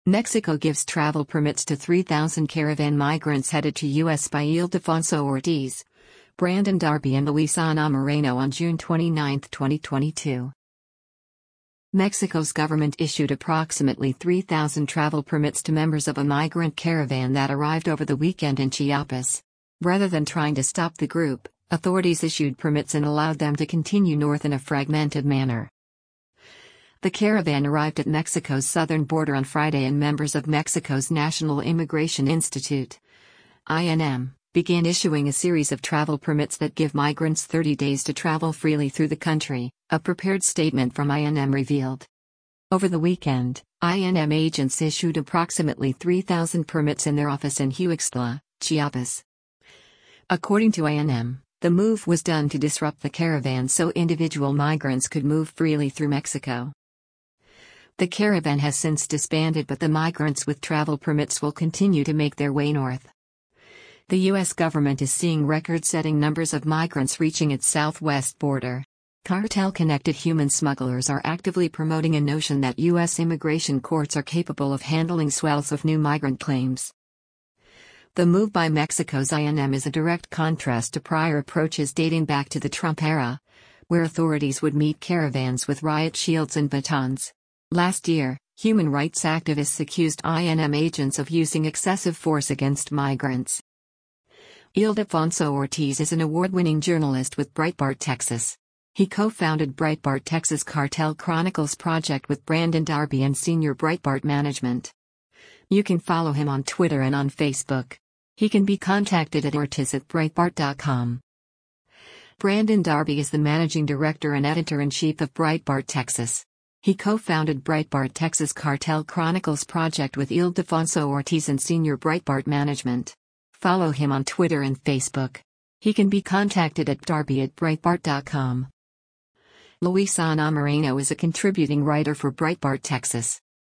Mexico gives travel permits to 3,000 caravan migrants headed to U.S. by Ildefonso Ortiz, Brandon Darby and Luis Ana Moreno on June 29, 2022. Mexico's government issued approximately 3,000 travel permits to members of a migrant caravan that arrived over the weekend in Chiapas. Rather than trying to stop the group, authorities issued permits and allowed them to continue north in a fragmented manner. The caravan arrived at Mexico's southern border on Friday, and members of Mexico's National Immigration Institute, INM, began issuing a series of travel permits that give migrants 30 days to travel freely through the country, a prepared statement from INM revealed. Over the weekend, INM agents issued approximately 3,000 permits in their office in Huixtla, Chiapas. According to INM, the move was done to disrupt the caravan so individual migrants could move freely through Mexico. The caravan has since disbanded, but the migrants with travel permits will continue to make their way north. The U.S. government is seeing record-setting numbers of migrants reaching its southwest border. Cartel-connected human smugglers are actively promoting a notion that U.S. immigration courts are capable of handling swells of new migrant claims. The move by Mexico's INM is a direct contrast to prior approaches dating back to the Trump era, where authorities would meet caravans with riot shields and batons. Last year, human rights activists accused INM agents of using excessive force against migrants. Ildefonso Ortiz is an award-winning journalist with Breitbart Texas. He co-founded Breitbart Texas Cartel Chronicles project with Brandon Darby and senior Breitbart management. You can follow him on Twitter and on Facebook. He can be contacted at ortiz@breitbart.com. Brandon Darby is the managing director and editor-in-chief of Breitbart Texas. He co-founded Breitbart Texas Cartel Chronicles project with Ildefonso Ortiz and senior Breitbart management. Follow him on Twitter and Facebook. He can be contacted at darby@breitbart.com. Luis Ana Moreno is a contributing writer for Breitbart Texas.